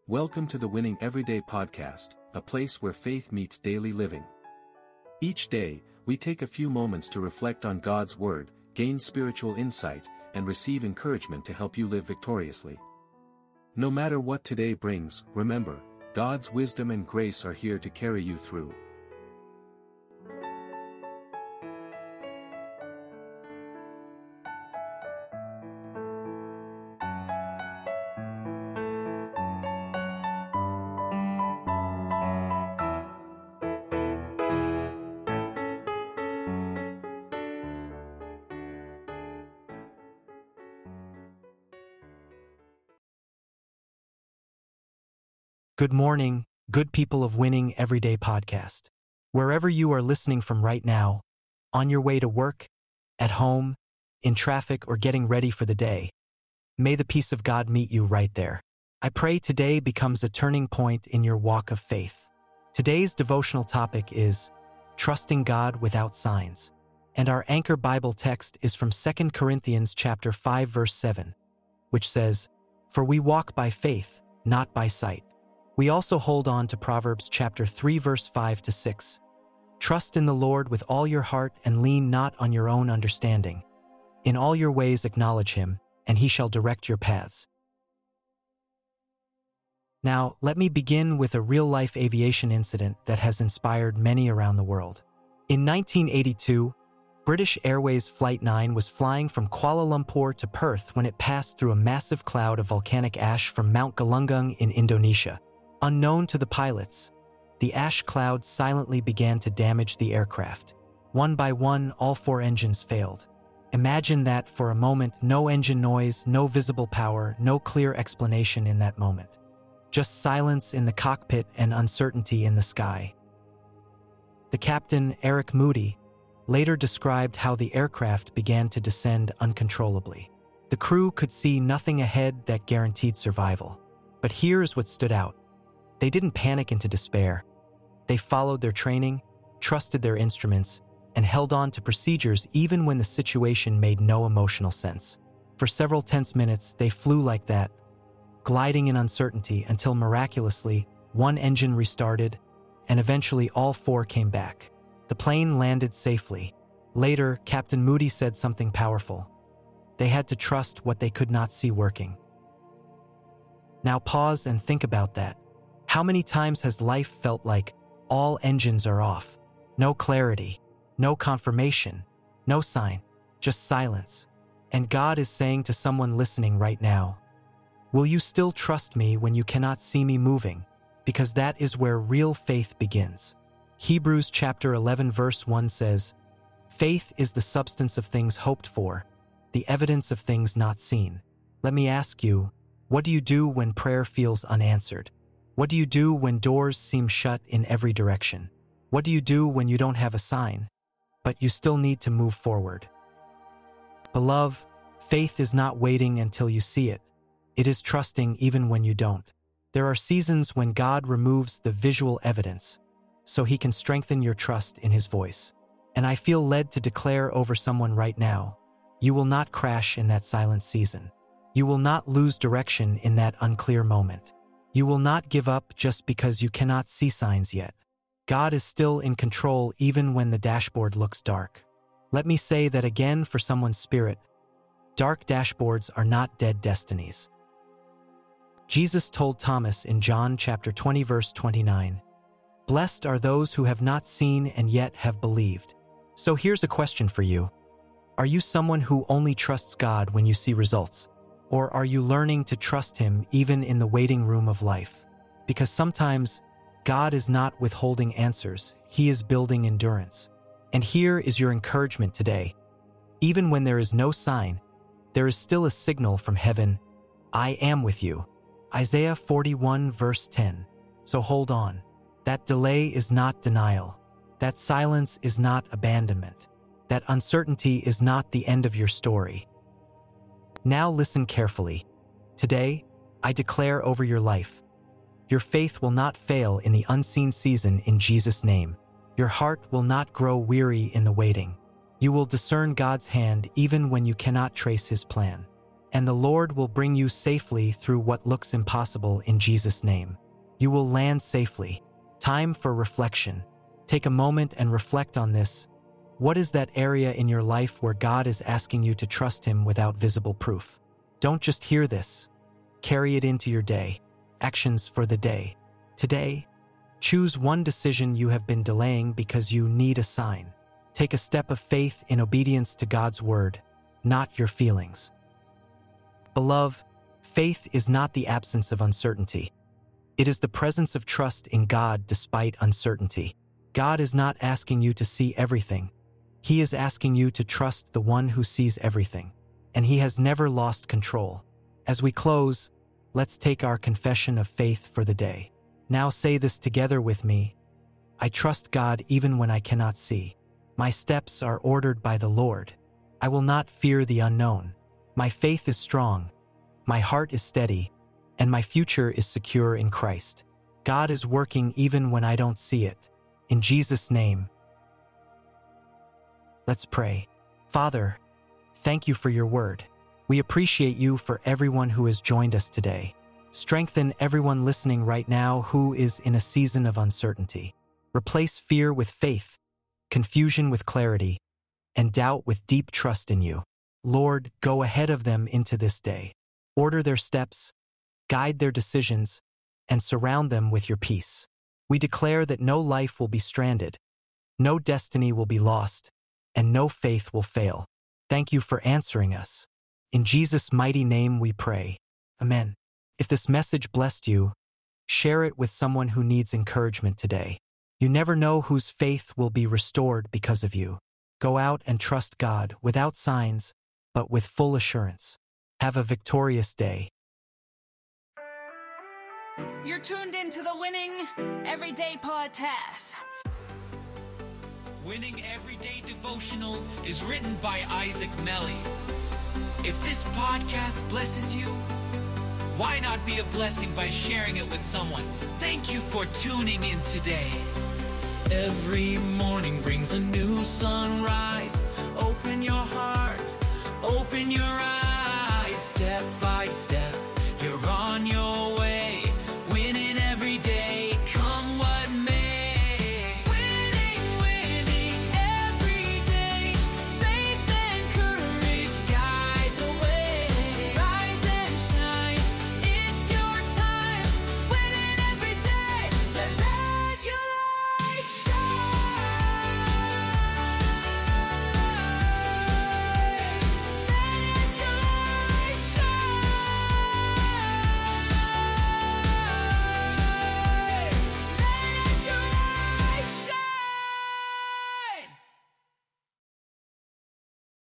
Welcome to the Winning Everyday podcast, a place where faith meets daily living. Each day, we take a few moments to reflect on God's Word, gain spiritual insight, and receive encouragement to help you live victoriously. No matter what today brings, remember, God's wisdom and grace are here to carry you through. Good morning, good people of Winning Everyday podcast. Wherever you are listening from right now, on your way to work, at home, in traffic, or getting ready for the day, may the peace of God meet you right there. I pray today becomes a turning point in your walk of faith. Today's devotional topic is trusting God without signs, and our anchor Bible text is from 2 Corinthians chapter 5 verse 7, which says, "For we walk by faith, not by sight." We also hold on to Proverbs chapter 3 verse 5 to 6. Trust in the Lord with all your heart and lean not on your own understanding. In all your ways acknowledge him, and he shall direct your paths. Now, let me begin with a real-life aviation incident that has inspired many around the world. In 1982, British Airways Flight 9 was flying from Kuala Lumpur to Perth when it passed through a massive cloud of volcanic ash from Mount Galunggung in Indonesia. Unknown to the pilots, the ash cloud silently began to damage the aircraft. One by one, all 4 engines failed. Imagine that for a moment, no engine noise, no visible power, no clear explanation in that moment. Just silence in the cockpit and uncertainty in the sky. The captain, Eric Moody, later described how the aircraft began to descend uncontrollably. The crew could see nothing ahead that guaranteed survival. But here's what stood out. They didn't panic into despair. They followed their training, trusted their instruments, and held on to procedures even when the situation made no emotional sense. For several tense minutes, they flew like that, gliding in uncertainty until miraculously, one engine restarted, and eventually all 4 came back. The plane landed safely. Later, Captain Moody said something powerful. They had to trust what they could not see working. Now pause and think about that. How many times has life felt like all engines are off? No clarity, no confirmation, no sign, just silence. And God is saying to someone listening right now, will you still trust me when you cannot see me moving? Because that is where real faith begins. Hebrews chapter 11 verse 1 says, "Faith is the substance of things hoped for, the evidence of things not seen." Let me ask you, what do you do when prayer feels unanswered? What do you do when doors seem shut in every direction? What do you do when you don't have a sign, but you still need to move forward? Beloved, faith is not waiting until you see it. It is trusting even when you don't. There are seasons when God removes the visual evidence, so he can strengthen your trust in his voice. And I feel led to declare over someone right now, you will not crash in that silent season. You will not lose direction in that unclear moment. You will not give up just because you cannot see signs yet. God is still in control even when the dashboard looks dark. Let me say that again for someone's spirit. Dark dashboards are not dead destinies. Jesus told Thomas in John chapter 20 verse 29, "Blessed are those who have not seen and yet have believed." So here's a question for you. Are you someone who only trusts God when you see results? Or are you learning to trust him even in the waiting room of life? Because sometimes God is not withholding answers, he is building endurance. And here is your encouragement today. Even when there is no sign, there is still a signal from heaven, "I am with you." Isaiah 41 verse 10. So hold on. That delay is not denial. That silence is not abandonment. That uncertainty is not the end of your story. Now listen carefully. Today, I declare over your life, your faith will not fail in the unseen season in Jesus' name. Your heart will not grow weary in the waiting. You will discern God's hand even when you cannot trace his plan. and the Lord will bring you safely through what looks impossible in Jesus' name. You will land safely. Time for reflection. Take a moment and reflect on this. What is that area in your life where God is asking you to trust Him without visible proof? Don't just hear this. Carry it into your day. Actions for the day. Today, choose one decision you have been delaying because you need a sign. Take a step of faith in obedience to God's word, not your feelings. Beloved, faith is not the absence of uncertainty. It is the presence of trust in God despite uncertainty. God is not asking you to see everything. He is asking you to trust the one who sees everything, and He has never lost control. As we close, let's take our confession of faith for the day. Now say this together with me. I trust God even when I cannot see. My steps are ordered by the Lord. I will not fear the unknown. My faith is strong. My heart is steady, and my future is secure in Christ. God is working even when I don't see it. In Jesus' name, let's pray. Father, thank you for your word. We appreciate you for everyone who has joined us today. Strengthen everyone listening right now who is in a season of uncertainty. Replace fear with faith, confusion with clarity, and doubt with deep trust in you. Lord, go ahead of them into this day. Order their steps, guide their decisions, and surround them with your peace. We declare that no life will be stranded, no destiny will be lost, and no faith will fail. Thank you for answering us. In Jesus' mighty name we pray. Amen. If this message blessed you, share it with someone who needs encouragement today. You never know whose faith will be restored because of you. Go out and trust God without signs, but with full assurance. Have a victorious day. You're tuned into the Winning Everyday Podcast. Winning Everyday Devotional is written by Isaac Melly. If this podcast blesses you, why not be a blessing by sharing it with someone? Thank you for tuning in today. Every morning brings a new sunrise. Open your heart, open your